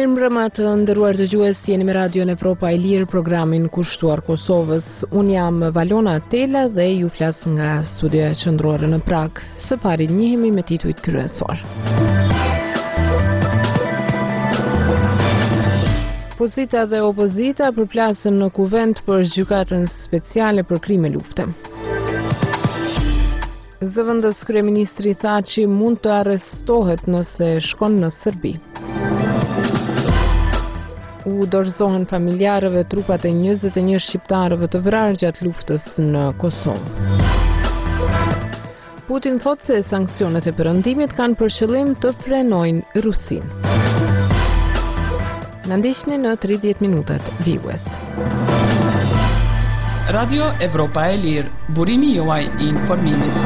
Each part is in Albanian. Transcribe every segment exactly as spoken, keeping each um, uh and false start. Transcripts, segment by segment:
Mirëmbrëma të nderuar dëgjues, jeni me Radion Evropa e Lirë, programin kushtuar Kosovës. Unë jam Valona Tela dhe ju flas nga studioja qendrore në Prag. Së pari njihemi me titujt kryesor. Pozita dhe opozita përplasën në kuvent për gjykatën speciale për krime lufte. Zëvendës kryeministri tha që mund të arrestohet nëse shkon në Serbi. U dorëzohen familjarëve trupat e njëzet e një shqiptarëve të vrarë gjatë luftës në Kosovë. Putin thotë se sanksionet e perëndimit kanë për qëllim të frenojnë Rusinë. Na ndiqni në tridhjetë minutat vijues. Radio Evropa e Lirë, burimi juaj i informimit.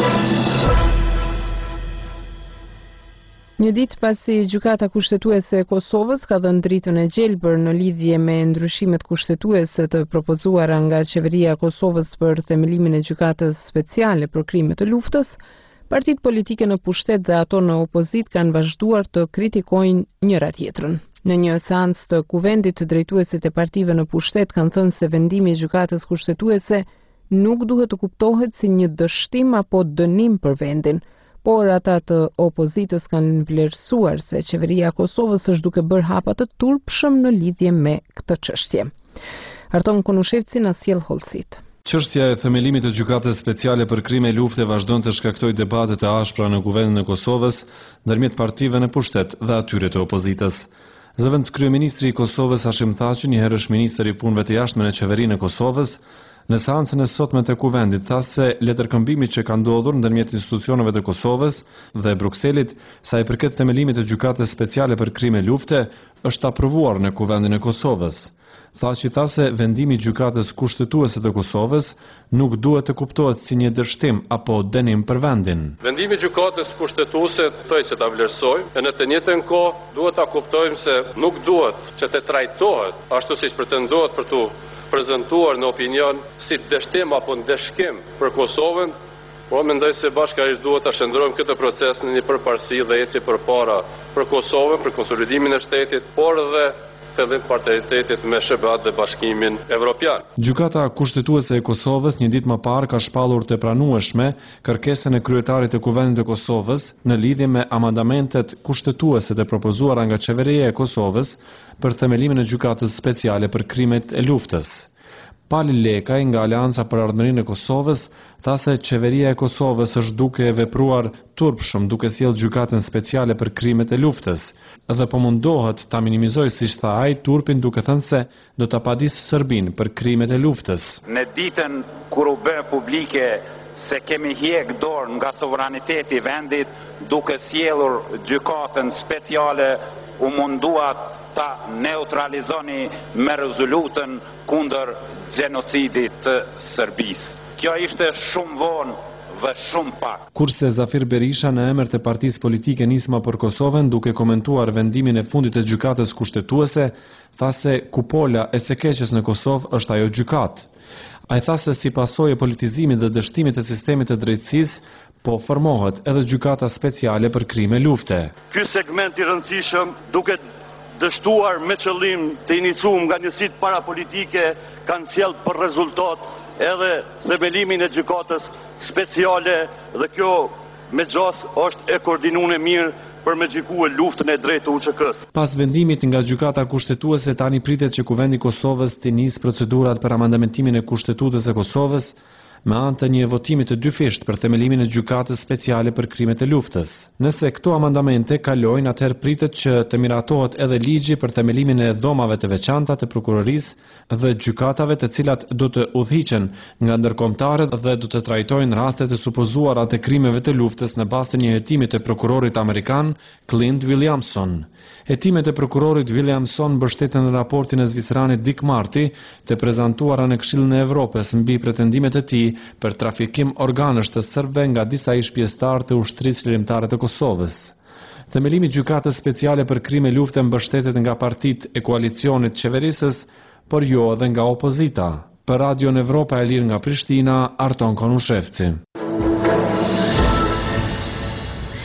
Një ditë pasi gjykata kushtetuese e Kosovës ka dhënë dritën e gjelbër në lidhje me ndryshimet kushtetuese të propozuara nga qeveria e Kosovës për themelimin e gjykatës speciale për krimet e luftës, partitë politike në pushtet dhe ato në opozit kanë vazhduar të kritikojnë njëra tjetrën. Në një seancë të kuvendit, të drejtuesit e partive në pushtet kanë thënë se vendimi i gjykatës kushtetuese nuk duhet të kuptohet si një dështim apo dënim për vendin, por ata të opozitës kanë vlerësuar se qeveria e Kosovës është duke bërë hapa të turpshëm në lidhje me këtë çështje. Arton Konushevci na sjell hollësit. Çështja e themelimit të gjykatës speciale për krime lufte vazhdon të shkaktojë debate të ashpra në kuvendin e Kosovës ndërmjet partive në pushtet dhe atyre të opozitës. Zëvend kryeministri i Kosovës Hashim Thaçi, një herësh ministër i punëve të jashtme në qeverinë e Kosovës, në seancën e sotme të kuvendit tha se letërkëmbimi që ka ndodhur ndërmjet institucioneve të Kosovës dhe Brukselit sa i përket themelimit të gjykatës speciale për krime lufte është aprovuar në kuvendin e Kosovës. Thaçi tha se vendimi i gjykatës kushtetuese të Kosovës nuk duhet të kuptohet si një dështim apo dënim për vendin. Vendimi i gjykatës kushtetuese thoj se ta vlerësojmë, e në të njëjtën kohë duhet ta kuptojmë se nuk duhet që të trajtohet ashtu siç pretendohet për tu prezentuar në opinion si dështim apo ndeshkim për Kosovën, po mendoj se bashkërisht duhet ta shndrojmë këtë proces në një përparësi dhe eci përpara për Kosovën, për konsolidimin e shtetit, por edhe fillim partneritetit me SHBA dhe Bashkimin Evropian. Gjykata kushtetuese e Kosovës një ditë më parë ka shpallur të pranueshme kërkesën e kryetarit të kuvendit të Kosovës në lidhje me amandamentet kushtetuese të propozuara nga qeveria e Kosovës për themelimin e gjykatës speciale për krimet e luftës. Pali Lekaj nga Aleanca për Ardhmërinë e Kosovës tha se qeveria e Kosovës është duke vepruar turpshëm duke sjellë gjykatën speciale për krimet e luftës dhe po mundohet ta minimizojë, siç tha ai, turpin duke thënë se do ta padisë Serbinë për krimet e luftës. Në ditën kur u bë publike se kemi hjek dorë nga sovraniteti i vendit duke sjellur gjykatën speciale, u mundua ta neutralizoni me rezolutën kundër gjenocidit të Serbisë. Kjo ishte shumë vonë dhe shumë pak. Kurse Zafir Berisha në emër të partisë politike Nisma për Kosovën, duke komentuar vendimin e fundit të gjykatës kushtetuese, tha se kupola e së keqes në Kosovë është ajo gjykatë. Ai tha se si pasojë e politizimit dhe dështimit të sistemit të drejtësisë, po formohet edhe gjykata speciale për krime lufte. Ky segment i rëndësishëm duke dështuar me qëllim të iniciuar nga njësitë parapolitike kanë sjellë për rezultat edhe themelimin e gjykatës speciale dhe kjo me gjas është e koordinuar mirë për me gjykue luftën e drejtë të U Q K-s. Pas vendimit nga gjykata kushtetuese, tani pritet që kuvendi i Kosovës të nisë procedurat për amandamentimin e Kushtetutës së Kosovës me anë të një votimi të dyfisht për themelimin e gjykatës speciale për krimet e luftës. Nëse këto amandamente kalojnë, atëherë pritet që të miratohet edhe ligji për themelimin e dhomave të veçanta të prokurorisë dhe gjykatave të cilat do të udhhiqen nga ndërkombëtarët dhe do të trajtojnë rastet e supozuara të krimeve të luftës në bazë të një hetimi të prokurorit amerikan Clint Williamson. Hetimet e prokurorit Williamson mbështeten në raportin e zviceranit Dick Marty të prezantuara në Këshillin e Evropës mbi pretendimet e tij për trafikim organësh të serbëve nga disa ish pjesëtarë të ushtrisë lirimtare të Kosovës. Themelimi i gjykatës speciale për krime lufte mbështetet nga partitë e koalicionit qeverisës, por jo edhe nga opozita. Për Radion Evropa e Lirë nga Prishtina, Arton Konushevci.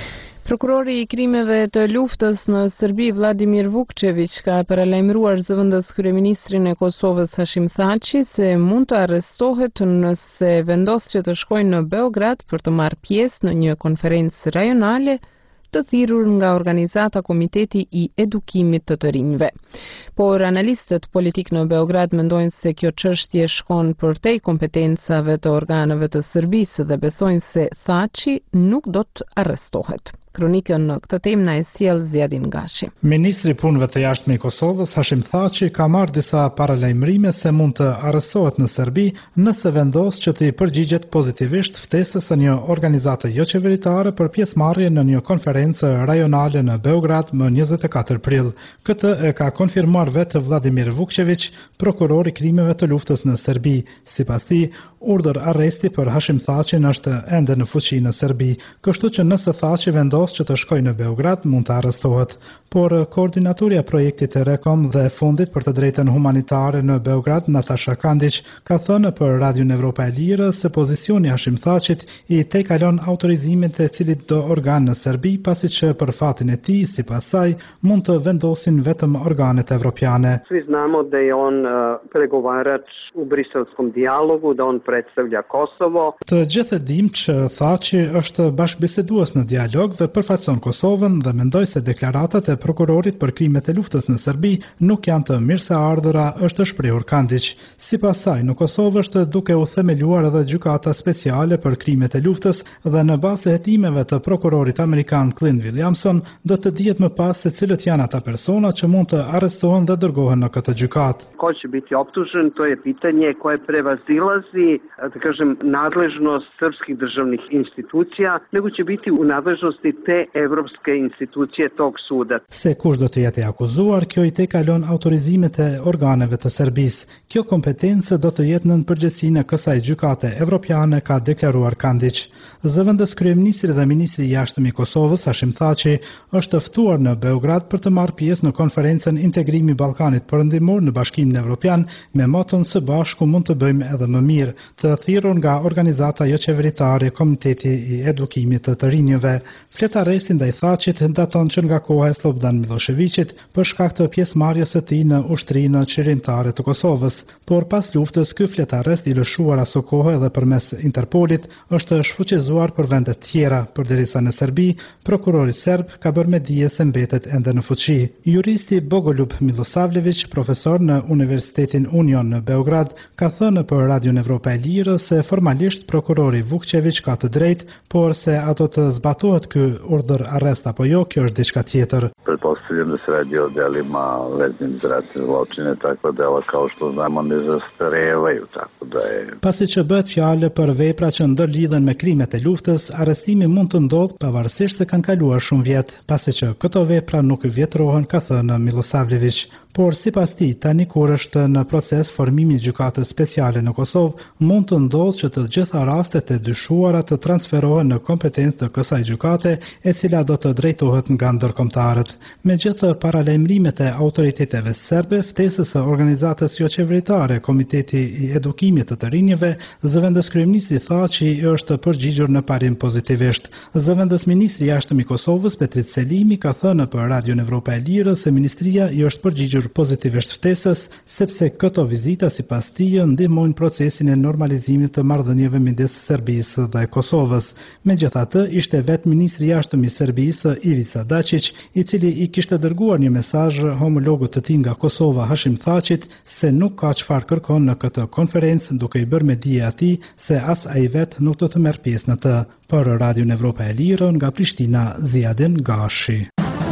Prokurori i krimeve të luftës në Serbi, Vladimir Vukčević, ka paralajmëruar zëvendës kryeministrin e Kosovës Hashim Thaçi se mund të arrestohet nëse vendos që të shkojë në Beograd për të marrë pjesë në një konferencë rajonale të thirrur nga organizata Komiteti i Edukimit të të rinjve. Por analistët politik në Beograd mendojnë se kjo çështje shkon përtej kompetencave të organeve të Serbisë dhe besojnë se Thaçi nuk do të arrestohet. Kronikën në këtë temë na e sjell Zjadin Gashi. Ministri i Punëve të Jashtme i Kosovës Hashim Thaçi ka marrë disa paralajmërime se mund të arrestohet në Serbi nëse vendos që të i përgjigjet pozitivisht ftesës së një organizate jo qeveritare për pjesëmarrje në një konferencë rajonale në Beograd më njëzet e katër prill. Këtë e ka konfirmuar vetë Vladimir Vukčević, prokuror i krimeve të luftës në Serbi. Sipas tij, urdhër arresti për Hashim Thaçin është ende në fuqi në Serbi, kështu që nëse Thaçi vendos që të shkojë në Beograd mund të arrestohet. Por koordinatorja projektit e Rekom dhe Fondit për të drejtën humanitare në Beograd, Natasha Kandić, ka thënë për Radion Evropa e Lirë se pozicioni Hashim Thaçit i tejkalon autorizimet e cilit do organ në Serbi, pasi që për fatin e tij, sipas saj, mund të vendosin vetëm organet evropiane. Svi znamo da je on pregovarač u briselskom dijalogu, da on predstavlja Kosovo. Të gjithë e dim që Thaçi është bashkëbisedues në dialog dhe përfaqëson Kosovën dhe mendoj se deklaratat e prokurorit për krimet e luftës në Serbi nuk janë të mirëseardhëra, është shprehur Kandić. Sipas saj, në Kosovë është duke u themeluar edhe gjykata speciale për krimet e luftës dhe në bazë të hetimeve të prokurorit amerikan Clint Williamson do të dihet më pas se cilët janë ata persona që mund të arrestohen dhe dërgohen në këtë gjykatë. Ko će biti optužen, to je pitanje koje prevazilazi, da kažem, nadležnost srpskih državnih institucija, nego će biti u nadležnosti te evropske institucije tog suda. Se kush do të jetë i akuzuar, kjo i tejkalon autorizimet e organeve të Serbisë. Kjo kompetencë do të jetë nën përgjegjësinë e kësaj gjykate evropiane, ka deklaruar Kandić. Zëvendës kryeministri dhe ministri i jashtëm i Kosovës Hashim Thaçi është ftuar në Beograd për të marrë pjesë në konferencën Integrimi i Ballkanit Perëndimor në Bashkimin Evropian me moton së bashku mund të bëjmë edhe më mirë, të thirrur nga organizata jo qeveritare Komiteti i Edukimit të të rinjve. Fletaresti ndaj Thaçit daton që nga koha e Slobodan Miloševićit për shkak të pjesëmarrjes së tij në ushtrinë qeveritare të Kosovës, por pas luftës ky fletarest i lëshuar aso kohë edhe përmes Interpolit është shfuqizuar për vende të tjera, përderisa në Serbi prokurori serb ka bërë me dije se mbetet ende në fuqi. Juristi Bogoljub Milosavljević, profesor në Universitetin Union në Beograd, ka thënë për Radion Evropa e Lirë se formalisht prokurori Vukčević ka të drejtë, por se ato të zbatohet ky urdhër arrest apo jo, kjo është diçka tjetër. Pretpostavljam da se radi o delima veznim za ratne zločine, takva dela kao što znamo ne zastarevaju, tako da je. Pasi që bëhet fjalë për vepra që ndërlidhen me krimet e luftës, arrestimi mund të ndodhë pavarësisht se kanë kaluar shumë vjet, pasi që këto vepra nuk vjetrohen, ka thënë Milosavljević. Por sipas tij, tani kur është në proces formimi i gjykatës speciale në Kosovë, mund të ndodhë që të gjitha rastet e dyshuara të transferohen në kompetencë të kësaj gjykate, e cila do të drejtohet nga ndërkombëtarët. Megjithë paralajmërimet e autoriteteve serbe, ftesës së organizatës jo qeveritare Komiteti i Edukimit të të rinjve, zëvendës kryeministri Thaçi është përgjigjur në parim pozitivisht. Zëvendës ministri i jashtëm i Kosovës Petrit Selimi ka thënë për Radion Evropa e Lirë se ministria i është përgjigjur pozitivisht ftesës, sepse këto vizita sipas tij ndihmojnë procesin e normalizimit të marrëdhënieve midis Serbisë dhe Kosovës. Megjithatë, ishte vetë ministri i jashtëm i Serbisë Ivica Dačić, i cili i kishte dërguar një mesazh homologut të tij nga Kosova Hashim Thaçit se nuk ka çfarë kërkon në këtë konferencë, duke i bërë me dije atij se as ai vetë nuk do të merr pjesë në të. Për Radion Evropa e Lirë nga Prishtina, Zjadin Gashi.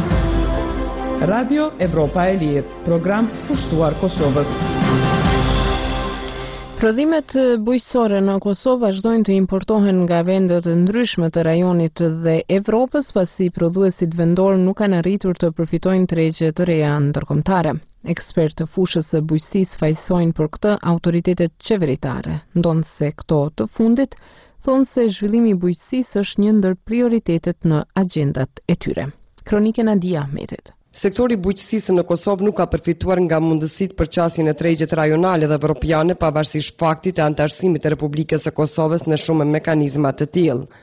Radio Evropa e Lirë, program pushtuar Kosovës. Prodhimet bujqësore në Kosovë vazhdojnë të importohen nga vende të ndryshme të rajonit dhe Evropës, pasi prodhuesit vendor nuk kanë arritur të përfitojnë tregje të reja ndërkombëtare. Ekspertë të fushës së bujqësisë fajsojnë për këtë autoritetet qeveritare, ndonse këto të fundit thonë se zhvillimi i bujqësisë është një ndër prioritetet në agjendat e tyre. Kronikë Nadia Ahmetit. Sektori bujqësisë në Kosovë nuk ka përfituar nga mundësitë për qasjen e tregjet rajonale dhe evropiane pavarësisht faktit të anëtarësimit të Republikës së Kosovës në shumë mekanizma të tillë.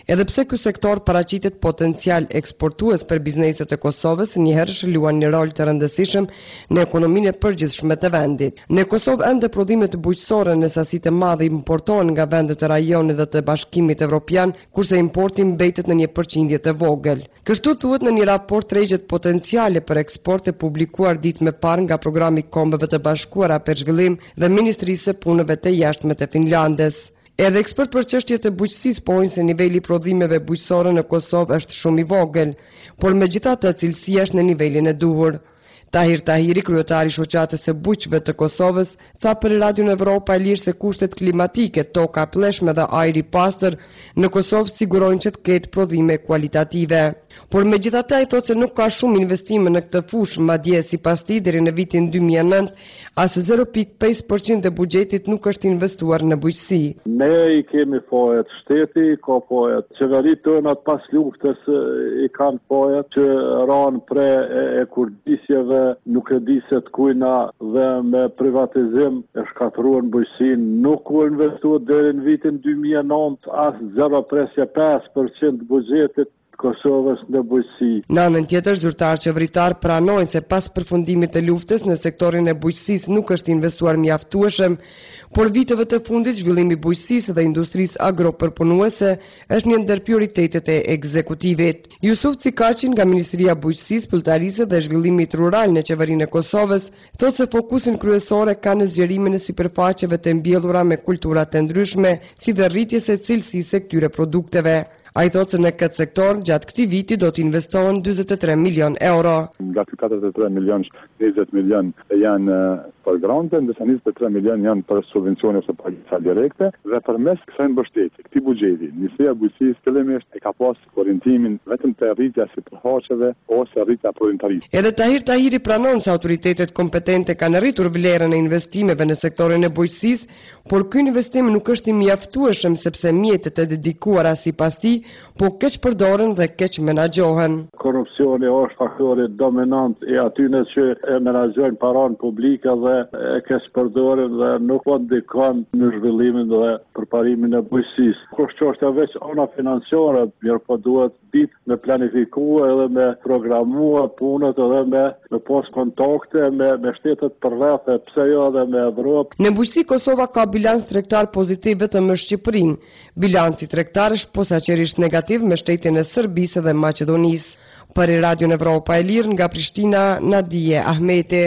Edhe pse ky sektor paraqitet potencial eksportues për bizneset e Kosovës, njëherë luan një rol të rëndësishëm në ekonominë e përgjithshme të vendit. Në Kosovë ende prodhimet bujqësore në sasi të madhe importohen nga vendet e rajonit dhe të Bashkimit Evropian, kurse importi mbetet në një përqindje të vogël. Kështu thuhet në një raport tregjet potenciale për eksport e publikuar ditë më parë nga Programi i Kombeve të Bashkuara për Zhvillim dhe Ministrisë së Punëve të Jashtme të Finlandës. Edhe ekspert për çështjet e bujqësisë pohojnë se niveli i prodhimeve bujqësore në Kosovë është shumë i vogël, por megjithatë cilësia është në nivelin e duhur. Tahir Tahiri, kryetari i shoqatës së bujqëve të Kosovës, tha për Radion Evropa e Lirë se kushtet klimatike, toka pleshme dhe ajri i pastër në Kosovë sigurojnë që të ketë prodhime kualitative. Por megjithatë ai thotë se nuk ka shumë investime në këtë fushë, madje sipas tij deri në vitin dy mijë e nëntë as zero pikë pesë përqind e buxhetit nuk është investuar në bujqësi. Ne i kemi fojet shteti, ka fojet qeverit tona pas luftës i kanë fojet që ranë pre e, e kurdisjeve, nuk e di se të kujna dhe me privatizim e shkatruan bujqësin, nuk u investuar deri në vitin dy mijë e nëntë as zero pikë pesë përqind buxhetit Kosovës në bujqësi. Në anën tjetër, zyrtarë qeveritar pranojnë se pas përfundimit të luftës në sektorin e bujqësisë nuk është investuar mjaftueshëm, por viteve të fundit zhvillimi i bujqësisë dhe industrisë agropërpunuese është një ndër prioritetet e ekzekutivit. Jusuf Cikaçi nga Ministria e Bujqësisë, Pultarisë dhe Zhvillimit Rural në qeverinë e Kosovës thotë se fokusin kryesor ka në zgjerimin e sipërfaqeve të mbjellura me kultura të ndryshme, si dhe rritjes së cilësisë së këtyre produkteve. A i thotë se në këtë sektor, gjatë këtij viti do të investohen njëzet e tre milion euro. Nga ky katërdhjetë e tre milion, njëzet milion janë për grante, ndërsa njëzet e tre milion janë për subvencione ose pagesa direkte, dhe përmes kësaj mbështetje, këtij buxheti, Ministria e Bujqësisë fillimisht e ka pas orientimin vetëm te rritja e sipërfaqeve ose rritja e prodhimtarisë. Edhe Tahir Tahiri pranon se autoritetet kompetente kanë rritur vlerën e investimeve në sektorin e bujqësisë, por ky investim nuk është i mjaftueshëm sepse mjetet e dedikuara sipas tij po keq përdoren dhe keq menaxhohen. Korrupsioni është faktori dominant i atyre që e menaxhojnë paranë publike dhe e keq përdoren dhe nuk po ndikon në zhvillimin dhe përparimin e bujqësisë. Kështu është veç ana financiare, mirë po duhet ditë me planifikuar edhe me programuar punët edhe me me pas kontakte me me shtetet përreth, pse jo edhe me Evropë. Në bujqësi Kosova ka bilans tregtar pozitiv vetëm me Shqipërinë. Bilanci tregtar është posaçërisht negativ me shtetin e Serbisë dhe Maqedonisë. Për Radion Evropa e Lirë nga Prishtina, Nadije Ahmeti.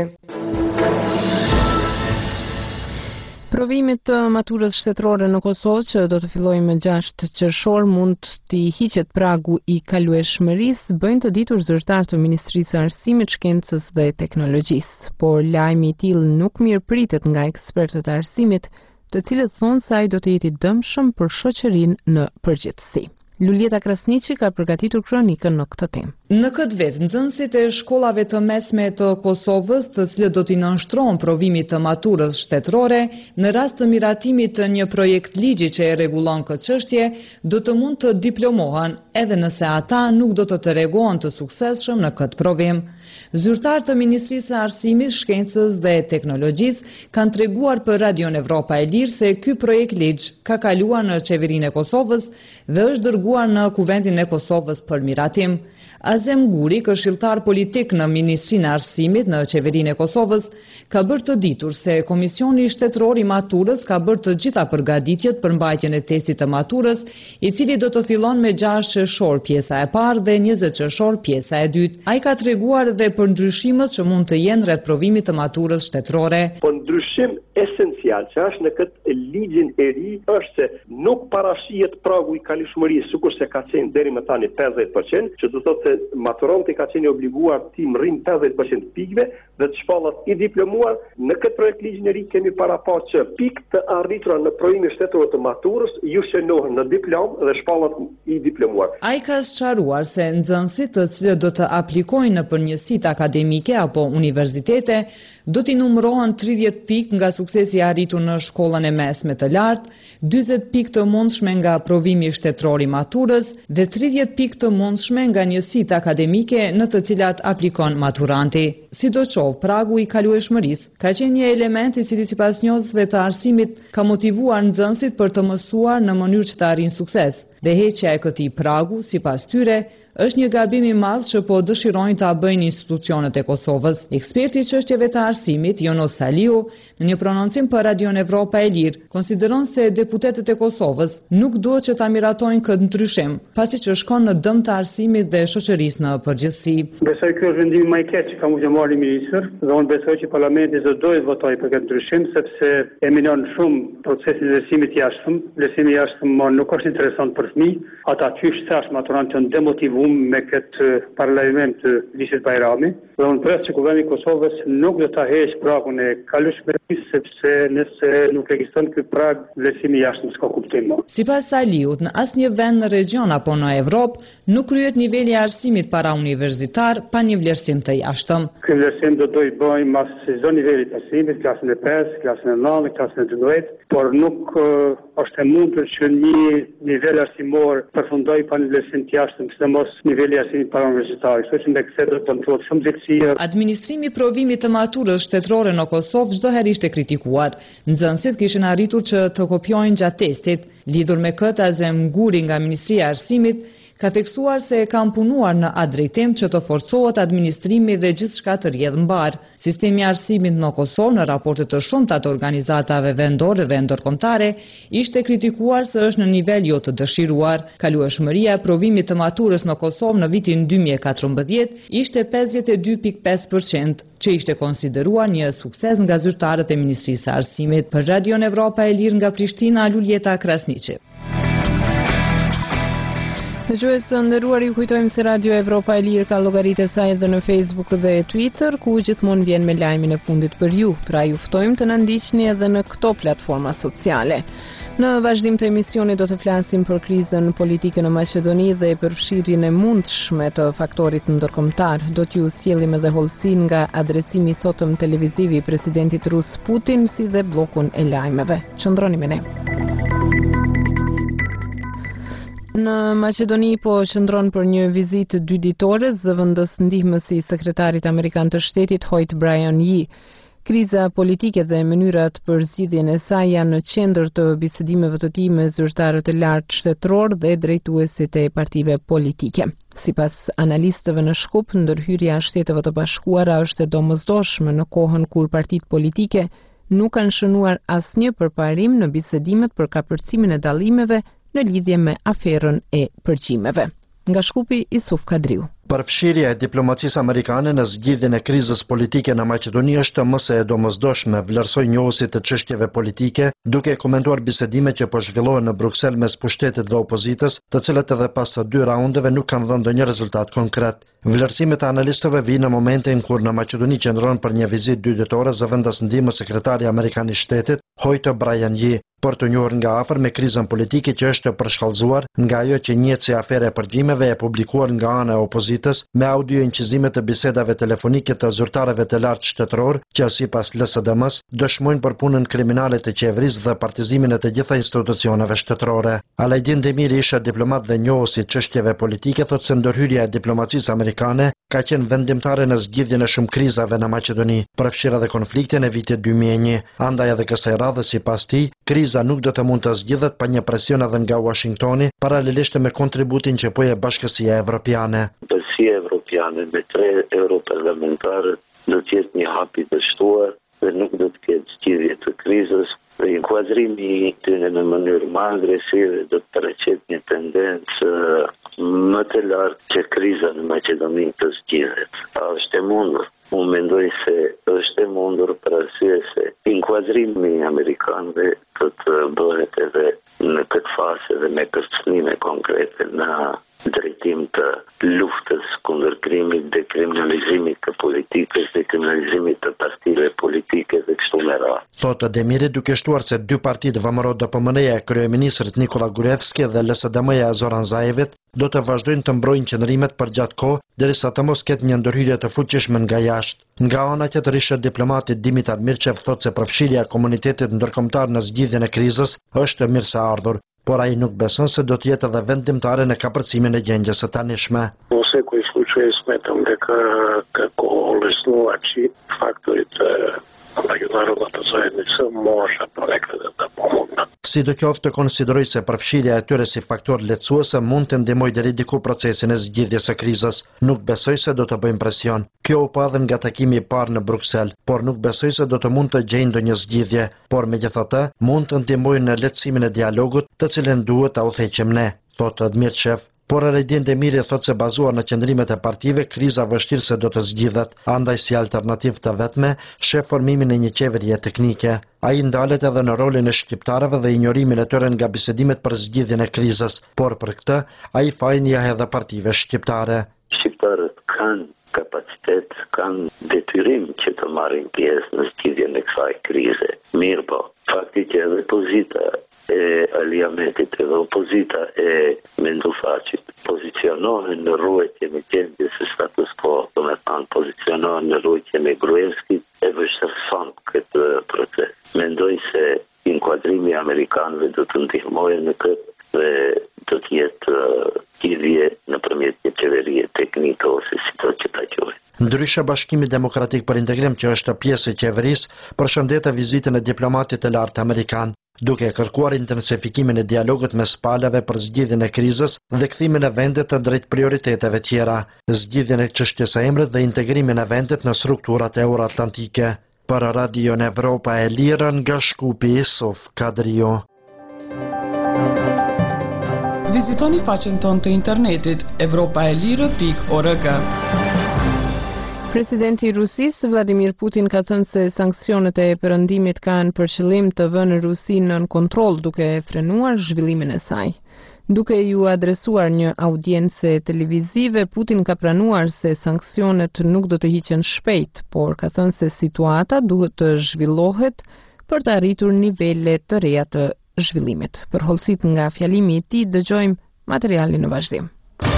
Provimit të maturës shtetërore në Kosovë, që do të fillojë më gjashtë qershor, mund t'i hiqet pragu i kalueshmërisë, bëjnë të ditur zyrtar të Ministrisë së Arsimit, Shkencës dhe Teknologjisë. Por lajmi i tillë nuk mirëpritet nga ekspertët e arsimit, të cilët thonë se ai do të jetë i dëmshëm për shoqërinë në përgjithësi. Lulieta Krasniqi ka përgatitur kronikën në këtë temë. Në këtë vit, nxënësit e shkollave të mesme të Kosovës, të cilët do t'i nënshtrohen provimit të maturës shtetërore, në rast të miratimit të një projekt ligji që e rregullon këtë çështje, do të mund të diplomohen, edhe nëse ata nuk do të tregohen të suksesshëm në këtë provim. Zyrtarë të Ministrisë së Arsimit, Shkencës dhe Teknologjisë kanë treguar për Radion Evropa e Lirë se ky projekt ligj ka kaluar në qeverinë e Kosovës dhe është dërguar në Kuvendin e Kosovës për miratim. Azem Guri, këshilltar politik në Ministrinë e Arsimit në qeverinë e Kosovës, ka bërë të ditur se Komisioni Shtetëror i Maturës ka bërë të gjitha përgatitjet për mbajtjen e testit të maturës, i cili do të fillon me gjashtë qershor pjesa e parë dhe njëzet qershor pjesa e dytë. Ai ka treguar edhe për ndryshimet që mund të jenë rreth provimit të maturës shtetërore. Po ndryshim esencial që është në këtë ligjin e ri është se nuk parashihet pragu i kalueshmërisë, sikurse ka qenë deri më tani pesëdhjetë përqind, që do të thotë se maturanti ka qenë i obliguar të rrinë pesëdhjetë përqind pikëve dhe të shpallat i diplomuar. Në këtë projekt ligjin e ri kemi paraparë që pikë të arritura në provimin shtetëror të maturës ju shënohen në diplom dhe shpallat i diplomuar. Ai ka sqaruar se nxënësit të cilët do të aplikojnë në përgjithësitë akademike apo universitete do t'i numërohen tridhjetë pikë nga suksesi arritur në shkollën e mesme të lartë, dyzet pikë të mundshme nga provimi shtetëror i maturës dhe tridhjetë pikë të mundshme nga njësitë akademike në të cilat aplikon maturanti. Sidoqoftë, pragu i kalueshmërisë ka qenë një element i cili sipas njohësve të arsimit ka motivuar nxënësit për të mësuar në mënyrë që të arrijnë sukses. Dhe heqja e këtij pragu, sipas tyre, është një gabim i madh që po dëshirojnë ta bëjnë institucionet e Kosovës. Eksperti i çështjeve të arsimit, Jonos Saliu, në një prononcim për Radion Evropa e Lirë, konsideron se deputetët e Kosovës nuk duhet që ta miratojnë këtë ndryshim, pasi që shkon në dëm të arsimit dhe shoqërisë në përgjithësi. Besoj ky është vendimi më i keq që ka mundë marrë ministër, dhe unë besoj që parlamenti do të votojë për këtë ndryshim, sepse e minon shumë procesin e vlerësimit jashtëm. Vlerësimi jashtëm nuk është interesant për fëmijë, ata qysh thash maturantë janë demotivuar me këtë parlament të Lisit Bajrami, dhe unë pres që Kuvendi i Kosovës nuk do ta heqë pragun e kalueshmërisë, sepse nëse nuk ekziston ky prag, vlerësimi jashtëm s'ka kuptim më. Sipas Saliut, në asnjë vend në region apo në Evropë nuk kryhet niveli i arsimit para universitar pa një vlerësim të jashtëm. Ky vlerësim do të bëjmë mas çdo niveli të arsimit, klasën e pesë, klasën e nëntë, klasën e dymbëdhjetë, por nuk uh, është e mundur që një nivel arsimor përfundoj pa një vlerësim të jashtëm, sidomos niveli i arsimit para universitar. Kështu që ndekse do të kontrollohet shumë drejtësia. Administrimi i provimit të maturës shtetërore në Kosovë çdo herë ishte kritikuar. Nxënësit kishin arritur që të kopjojnë gjatë testit. Lidhur me këtë, Azem Guri nga Ministria e Arsimit ka tekstuar se kanë punuar në atë drejtim që të forcohet administrimi dhe gjithçka të rrjedhë mbar. Sistemi i arsimit në Kosovë në raporte të shumta të organizatave vendore dhe ndërkombëtare ishte kritikuar se është në nivel jo të dëshiruar. Kalueshmëria e provimit të maturës në Kosovë në vitin dy mijë e katërmbëdhjetë ishte pesëdhjetë e dy pikë pesë përqind, që ishte konsideruar një sukses nga zyrtarët e Ministrisë së Arsimit. Për Radion Evropa e Lirë nga Prishtina, Luljeta Krasniqi. Në gjuhës së nderuar, ju kujtojmë se Radio Evropa e Lirë ka llogaritë e saj edhe në Facebook dhe Twitter, ku gjithmonë vjen me lajmin e fundit për ju. Pra ju ftojmë të na ndiqni edhe në këto platforma sociale. Në vazhdim të emisionit do të flasim për krizën politike në Maqedoni dhe përfshirjen e mundshme të faktorit ndërkombëtar. Do t'ju sjellim edhe hollësinë nga adresimi i sotëm televiziv i presidentit rus Putin, si dhe bllokun e lajmeve. Qëndroni me ne. Në Maqedoni po qëndron për një vizitë dy ditore zëvendës ndihmësi i sekretarit amerikan të shtetit Hoyt Bryan Yee. Kriza politike dhe mënyrat për zgjidhjen e saj janë në qendër të bisedimeve të tij me zyrtarët e lartë shtetëror dhe drejtuesit e partive politike. Sipas analistëve në Shkup, ndërhyrja e Shteteve të Bashkuara është e domosdoshme në kohën kur partitë politike nuk kanë shënuar asnjë përparim në bisedimet për kapërcimin e dallimeve në lidhje me aferën e përgjimeve. Nga Shkupi, Isuf Kadriu. Përfshirja e diplomacisë amerikane në zgjidhjen e krizës politike në Maqedoni është më së e domosdoshme, vlerësoi njohuesi të çështjeve politike, duke komentuar bisedimet që po zhvillohen në Bruksel mes pushtetit dhe opozitës, të cilët edhe pas të dy raundeve nuk kanë dhënë ndonjë rezultat konkret. Vlerësimet e analistëve vijnë në momentin kur në Maqedoni qëndron për një vizitë dy ditore zëvendës ndihmës sekretari amerikan i shtetit, Hoyt Bryan Yee, për të njohur nga afër me krizën politike që është përshkallëzuar nga ajo që njihet si afera e përgjimeve e publikuar nga ana e opozitës me audio incizime të bisedave telefonike të zyrtarëve të lartë shtetëror që sipas L S D M-s dëshmojnë për punën kriminale të qeverisë dhe partizimin e të gjitha institucioneve shtetërore. Alajdin Demiri, isha diplomat dhe njohues i çështjeve politike, thotë se ndërhyrja e diplomacisë amerikane ka qenë vendimtare në zgjidhjen e shumë krizave në Maqedoni, përfshirë edhe konfliktin e vitit dy mijë e një. Andaj edhe kësaj radhe, sipas tij, kriza nuk do të mund të zgjidhet pa një presion edhe nga Washingtoni, paralelisht me kontributin që poje Bashkësia Evropiane. Bashkësia Evropiane me tre europarlamentarë do të jetë një hap i dështuar dhe nuk do të ketë zgjidhje të krizës. Dhe inkuadrimi i tyre në mënyrë më agresive do të paraqet një tendencë më të lartë që kriza në Maqedoni të zgjidhet. A është e mundur? Unë mendoj se është e mundur për arsye se inkuadrimi amerikanëve do të bëhet edhe në këtë fazë dhe me kërcënime konkrete në drejtim të luftës kundër krimit, dekriminalizimit të politikës, dekriminalizimit të pastive politike dhe kështu me radhë. Thotë Demiri duke shtuar se dy partitë V M R O D P M N-ja e kryeministrit Nikola Gruevski dhe L S D M-ja e Zoran Zaevit do të vazhdojnë të mbrojnë qëndrimet për gjatë kohë derisa të mos ketë një ndërhyrje të fuqishme nga jashtë. Nga ana tjetër, diplomati Dimitar Mirçev thotë se përfshirja e komunitetit ndërkombëtar në zgjidhjen e krizës është mirëseardhur, por ai nuk beson se do të jetë edhe vendimtare në kapërcimin e gjendjes së tanishme. Ose ku iskuquje smetam дека како олеснувачи факторите меѓународната заедница може понекогаш да помогнат. Sidoqoftë konsideroj se përfshirja e tyre si faktor lehtësuese mund të ndihmojë deri diku procesin e zgjidhjes së krizës. Nuk besoj se do të bëjmë presion. Kjo u pa edhe nga takimi i parë në Bruksel, por nuk besoj se do të mund të gjejnë ndonjë zgjidhje, por megjithatë mund të ndihmojnë në lehtësimin e dialogut, të cilën duhet ta udhëheqim ne, thotë Mirçev. Por Redin Demiri thotë se bazuar në qëndrimet e partive, kriza vështirëse do të zgjidhet, andaj si alternativë të vetme, sheh formimin e një qeverie teknike. Ai ndalet edhe në rolin e shqiptarëve dhe injorimin e tyre nga bisedimet për zgjidhjen e krizës, por për këtë ai fajin ja edhe partive shqiptare. Shqiptarët kanë kapacitet, kanë detyrim që të marrin pjesë në zgjidhjen e kësaj krize. Mirë po, fakti që edhe pozita e Aliametit edhe opozita e Mendufaqit pozicionohen në ruajtjen e gjendjes së status quo, do të thonë pozicionohen në ruajtjen e Gruevskit, e vështirëson këtë proces. Mendoj se inkuadrimi amerikanëve do të ndihmojë në këtë dhe do të jetë lidhje nëpërmjet një qeverie teknike ose si do të quhet. Ndryshe, Bashkimi Demokratik për Integrim, që është pjesë e qeverisë, përshëndet vizitën e diplomatit të lartë amerikan, duke kërkuar intensifikimin e dialogut mes palave për zgjidhjen e krizës dhe kthimin e vendit të drejt prioriteteve tjera, zgjidhjen e çështjes së emrit dhe integrimin e vendit në strukturat euroatlantike. Për Radio Evropa e Lirë, nga Shkupi, Sof Kadrio. Vizitoni faqen tonë të internetit evropaelire pikë org. Presidenti i Rusisë Vladimir Putin ka thënë se sanksionet e perëndimit kanë për qëllim të vënë Rusinë nën kontroll duke frenuar zhvillimin e saj. Duke ju adresuar një audiencë televizive, Putin ka pranuar se sanksionet nuk do të hiqen shpejt, por ka thënë se situata duhet të zhvillohet për të arritur nivele të reja të zhvillimit. Për hollësit nga fjalimi i tij, dëgjojmë materialin në vazhdim.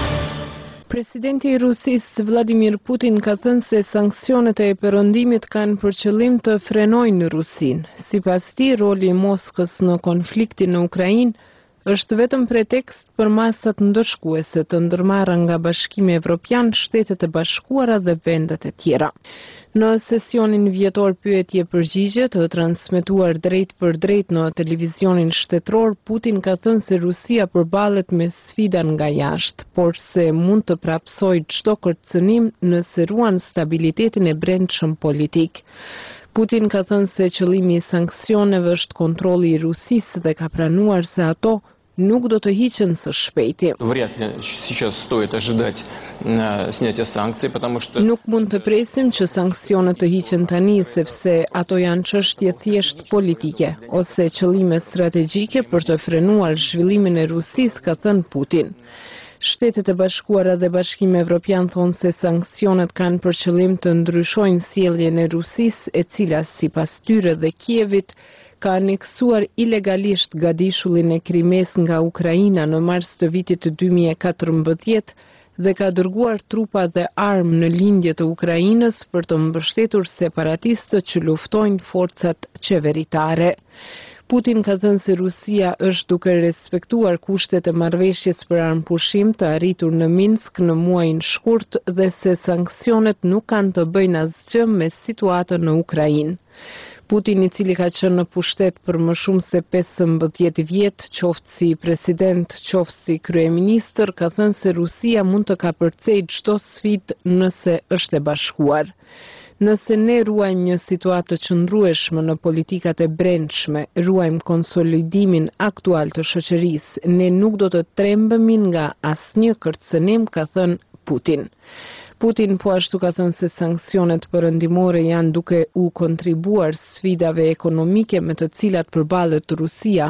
Presidenti i Rusisë Vladimir Putin ka thënë se sanksionet e perëndimit kanë për qëllim të frenojnë Rusinë. Sipas tij, roli i Moskës në konfliktin në Ukrainë është vetëm pretekst për masat ndëshkuese të ndërmarra nga Bashkimi Evropian, Shtetet e Bashkuara dhe vendet e tjera. Në sesionin vjetor pyetje-përgjigje të transmetuar drejt për drejt në televizionin shtetëror, Putin ka thënë se Rusia përballet me sfida nga jashtë, por se mund të prapsojë çdo kërcënim nëse ruan stabilitetin e brendshëm politik. Putin ka thënë se qëllimi i sanksioneve është kontrolli i Rusisë dhe ka pranuar se ato nuk do të hiqen së shpejti. Вряд ли сейчас стоит ожидать снятия санкций, потому что Nuk mund të presim që sanksionet të hiqen tani, sepse ato janë çështje thjesht politike ose qëllime strategjike për të frenuar zhvillimin e Rusisë, ka thënë Putin. Shtetet e Bashkuara dhe Bashkimi Evropian thonë se sanksionet kanë për qëllim të ndryshojnë sjelljen e Rusisë, e cila sipas tyre dhe Kievit ka aneksuar ilegalisht gadishullin e Krimes nga Ukraina në mars të vitit dy mijë e katërmbëdhjetë dhe ka dërguar trupa dhe armë në lindje të Ukrainës për të mbështetur separatistët që luftojnë forcat qeveritare. Putin ka thënë se Rusia është duke respektuar kushtet e marrëveshjes për armëpushim të arritur në Minsk në muajin shkurt dhe se sanksionet nuk kanë të bëjnë asgjë me situatën në Ukrainë. Putin, i cili ka qenë në pushtet për më shumë se pesëmbëdhjetë vjet, qoftë si president, qoftë si kryeministër, ka thënë se Rusia mund të kapërcejë çdo sfidë nëse është e bashkuar. Nëse ne ruajmë një situatë të qëndrueshme në politikat e brendshme, ruajmë konsolidimin aktual të shoqërisë, ne nuk do të trembëmi nga asnjë kërcënim, ka thënë Putin. Putin po ashtu ka thënë se sanksionet perëndimore janë duke u kontribuar sfidave ekonomike me të cilat përballet Rusia,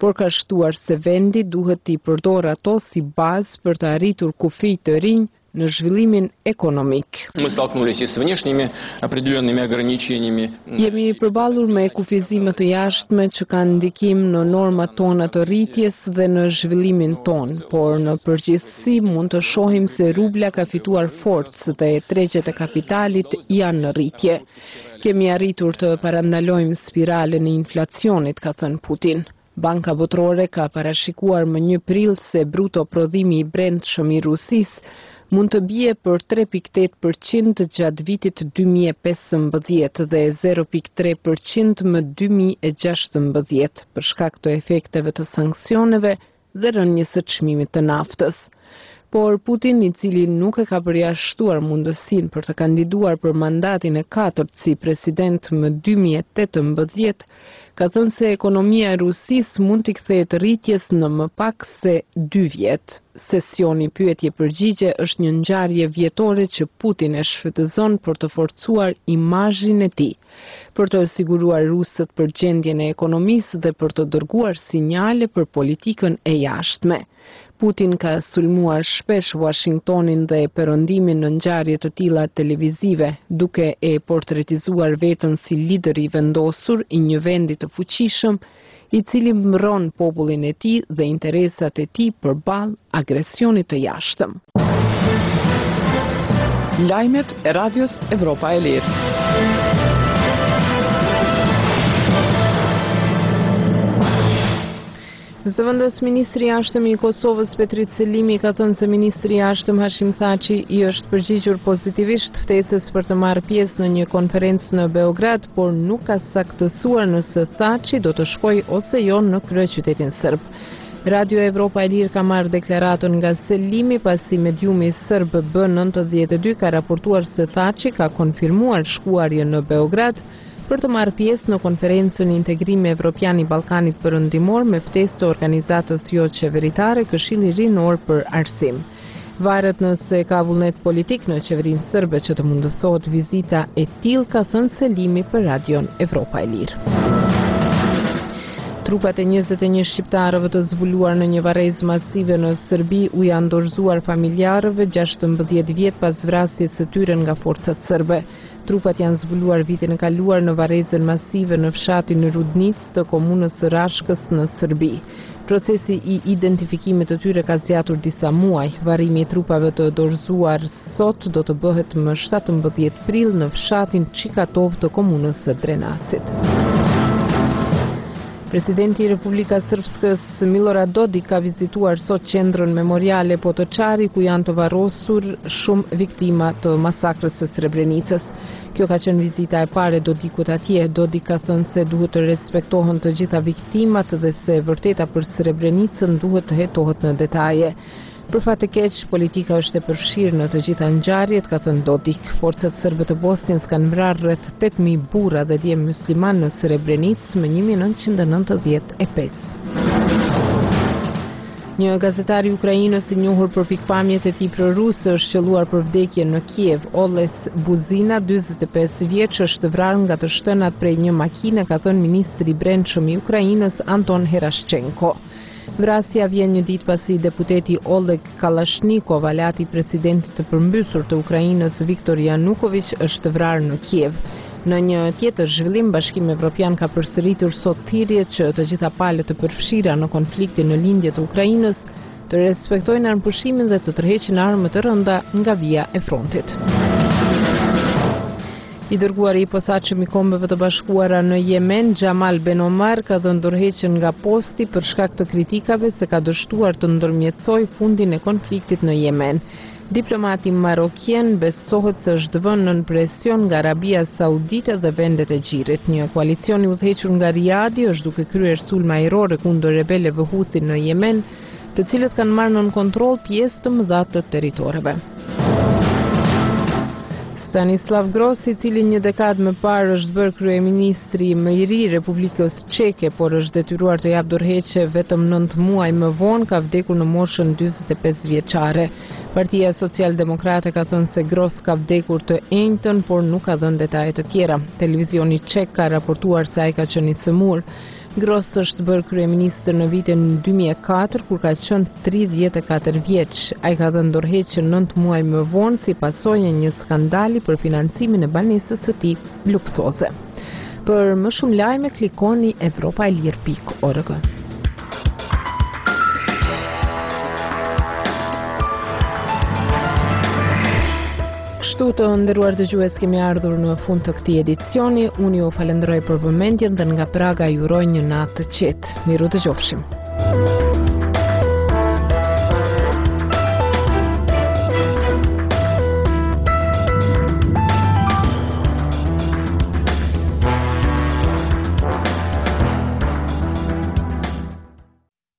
por ka shtuar se vendi duhet t'i përdor ato si bazë për të arritur kufi të rinj në zhvillimin ekonomik. Мы столкнулись и с внешними определенными ограничениями. Jemi përballur me kufizime të jashtme që kanë ndikim në normat tona të rritjes dhe në zhvillimin ton, por në përgjithësi mund të shohim se rubla ka fituar forcë dhe tregjet e kapitalit janë në rritje. Kemi arritur të parandalojmë spiralen e inflacionit, ka thënë Putin. Banka Botërore ka parashikuar më një prill se bruto prodhimi i brendshëm i Rusisë mund të bie për tre pikë tetë përqind gjatë vitit dy mijë e pesëmbëdhjetë dhe zero pikë tre përqind më dy mijë e gjashtëmbëdhjetë për shkak të efekteve të sanksioneve dhe rënjes së çmimit të naftës. Por Putin, i cili nuk e ka përjashtuar mundësinë për të kandiduar për mandatin e katërt si president më dy mijë e tetëmbëdhjetë, ka thënë se ekonomia e Rusisë mund t'i kthehet rritjes në më pak se dy vjet. Sesioni pyetje-përgjigje është një ngjarje vjetore që Putin e shfrytëzon për të forcuar imazhin e tij, për të siguruar rusët për gjendjen e ekonomisë dhe për të dërguar sinjale për politikën e jashtme. Putin ka sulmuar shpesh Washingtonin dhe perëndimin në ngjarje të tilla televizive, duke e portretizuar veten si lider i vendosur i një vendi të fuqishëm, i cili mbron popullin e tij dhe interesat e tij përballë agresionit të jashtëm. Lajmet e Radios Evropa e Lirë. Zëvendës ministri i jashtëm i Kosovës Petrit Selimi ka thënë se ministri i jashtëm Hashim Thaçi i është përgjigjur pozitivisht ftesës për të marrë pjesë në një konferencë në Beograd, por nuk ka saktësuar nëse Thaçi do të shkojë ose jo në kryeqytetin serb. Radio Evropa e Lirë ka marrë deklaratën nga Selimi pasi mediumi serb B nëntëdhjetë e dy ka raportuar se Thaçi ka konfirmuar shkuarjen në Beograd për të marrë pjesë në konferencën Integrimi Evropian i Ballkanit Perëndimor me ftesë të organizatës jo qeveritare Këshilli Rinor për Arsim. Varet nëse ka vullnet politik në qeverinë serbe që të mundësohet vizita e tillë, ka thënë Selimi për Radion Evropa e Lirë. Trupat e njëzet e një shqiptarëve të zbuluar në një varrezë masive në Serbi u janë dorëzuar familjarëve gjashtëmbëdhjetë vjet pas vrasjes së tyre nga forcat serbe. Trupat janë zbuluar vitin e kaluar në varrezën masive në fshatin Rudnic të komunës së Rashkës në Serbi. Procesi i identifikimit të tyre ka zgjatur disa muaj. Varrimi i trupave të dorëzuar sot do të bëhet më shtatëmbëdhjetë prill në fshatin Çikatov të komunës së Drenasit. Presidenti i Republikës Srpskës Milorad Dodik ka vizituar sot qendrën memoriale Potočari ku janë të varrosur shumë viktima të masakrës së Srebrenicës. Kjo ka qenë vizita e parë e Dodikut atje. Dodik ka thënë se duhet të respektohen të gjitha viktimat dhe se vërteta për Srebrenicën duhet të hetohet në detaje. Për fat të keq, politika është e përfshirë në të gjitha ngjarjet, ka thënë Dodik. Forcat serbe të Bosnjës kanë vrarë rreth tetë mijë burra dhe djem musliman në Srebrenicë më një mijë nëntëqind e nëntëdhjetë e pesë. Një gazetar i Ukrainës i njohur për pikpamjet e tij proruse është qelluar për vdekje në Kiev. Oles Buzina, dyzet e pesë vjeç, është vrarë nga të shtënat prej një makine, ka thënë ministri i brendshëm i Ukrainës Anton Herashchenko. Vrasja vjen një ditë pasi deputeti Oleg Kalashnikov, aleati i presidentit të përmbysur të Ukrainës Viktor Yanukovych, është vrarë në Kiev. Në një tjetër zhvillim, Bashkimi Evropian ka përsëritur sot thirrjet që të gjitha palët të përfshira në konfliktin në lindje të Ukrainës të respektojnë armëpushimin dhe të tërheqin armët të rënda nga vija e frontit. I dërguari i posaçëm i Kombeve të Bashkuara në Yemen, Jamal Ben Omar, ka dhënë dorëheqjen nga posti për shkak të kritikave se ka dështuar të ndërmjetësojë fundin e konfliktit në Yemen. Diplomati marokien besohet se është vënë nën presion nga Arabia Saudite dhe vendet e gjirit. Një koalicion i udhëhequr nga Riadi është duke kryer sulme ajrore kundër rebelëve Houthi në Yemen, të cilët kanë marrë nën kontroll pjesë të mëdha të territoreve. Stanislav Gross, i cili një dekadë më parë është bërë kryeministri më i ri i Republikës Çeke, por është detyruar të japë dorëheqje vetëm nëntë muaj më vonë, ka vdekur në moshën dyzet e pesë vjeçare. Partia Socialdemokrate ka thënë se Gross ka vdekur të enjtën, por nuk ka dhënë detaje të tjera. Televizioni çek ka raportuar se ai ka qenë i cëmur. Gros është bërë kryeministër në vitin dy mijë e katër kur ka qenë tridhjetë e katër vjeç. Ai ka dhënë dorëheqje nëntë muaj më vonë si pasojë e një skandali për financimin e banesës së tij luksoze. Për më shumë lajme klikoni evropaelir pikë org. Kështu të nderuar dëgjues, kemi ardhur në fund të këtij edicioni. Unë ju falenderoj për vëmendjen dhe nga Praga ju uroj një natë të qetë. Miru dëgjofshim.